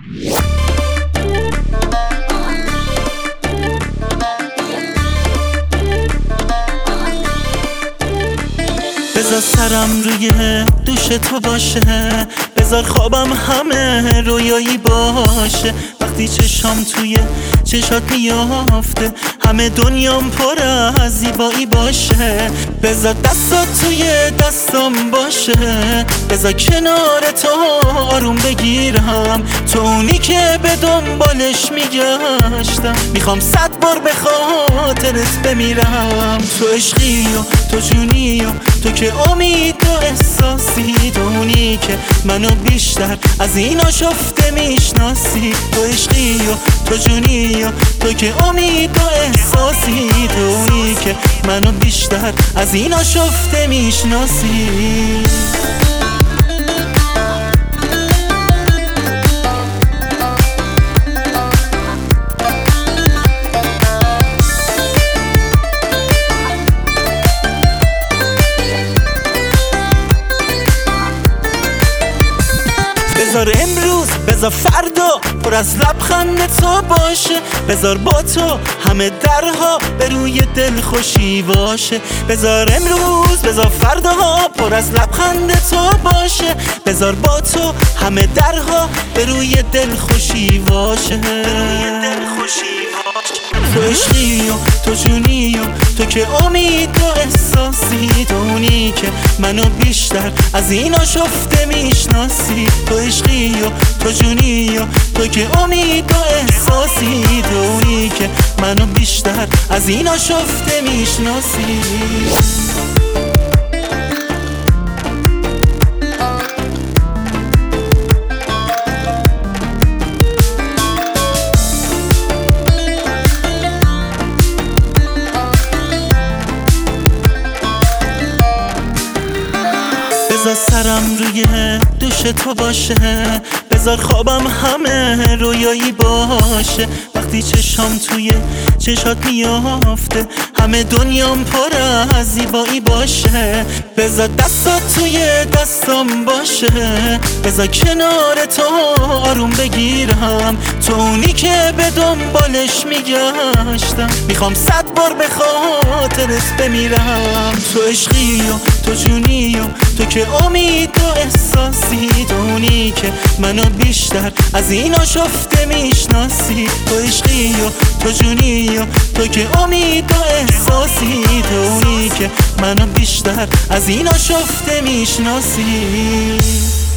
بذار سرم روی دوش تو باشه، بذار خوابم همه رویایی باشه. وقتی چشام توی چشات میافته همه دنیام پر از زیبایی باشه. بذار دستات توی دستام باشه، بذار کنار تو آروم بگیرم. تو اونی که به دنبالش میگشتم، میخوام 100 بار به خاطرت بمیرم. تو عشقی و تو جونی و تو که امید و احساسی، تو اونی که منو بیشتر از اینا شفته میشناسی. تو عشقی و تو جونی و تو که امید و احساسی، تو اونی که منو بیشتر از اینا شفته میشناسی. بذار امروز بذار فردا پر از لبخند تو باشه. بذار با تو همه درها به روی دل خوشی باشه. بذار امروز بذار فردا پر از لبخند تو باشه. بذار با تو همه درها به روی دل خوشی باشه. تو عشقی و تو جونی و تو که امید و احساسی، تو اونی که منو بیشتر از اینا شفته میشناسی. تو عشقی و تو جونی و تو که امید و احساسی، تو اونی که منو بیشتر از اینا شفته میشناسی. بذار سرم روی دوش تو باشه، بذار خوابم همه رویایی باشه. وقتی چشام توی چشات میافته همه دنیام پر از زیبایی باشه. بذار دستات توی دستام باشه، بذار کنار تو آروم بگیرم. تو اونی که به دنبالش میگشتم، میخوام 100 بار به خاطرت بمیرم. تو عشقی و تو جونی و تو که امید و احساسی، تو اونی که منو بیشتر از اینا شفته میشناسی. تو عشقی و تو جونی و تو که امید و احساسی، تو اونی که منو بیشتر از اینا شفته میشناسی.